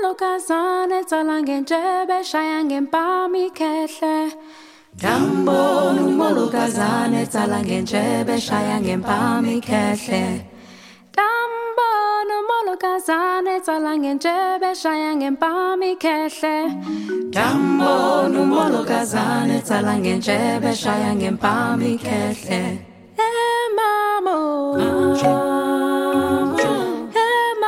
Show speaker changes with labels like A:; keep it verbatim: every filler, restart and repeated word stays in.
A: umolokazane tsala ngenjebe shaya ngempama ikhehle. Tambona umolokazane tsala ngenjebe shaya ngempama ikhehle. Tambona umolokazane tsala ngenjebe shaya ngempama ikhehle. Tambona umolokazane tsala ngenjebe shaya ngempama ikhehle. Eh mamo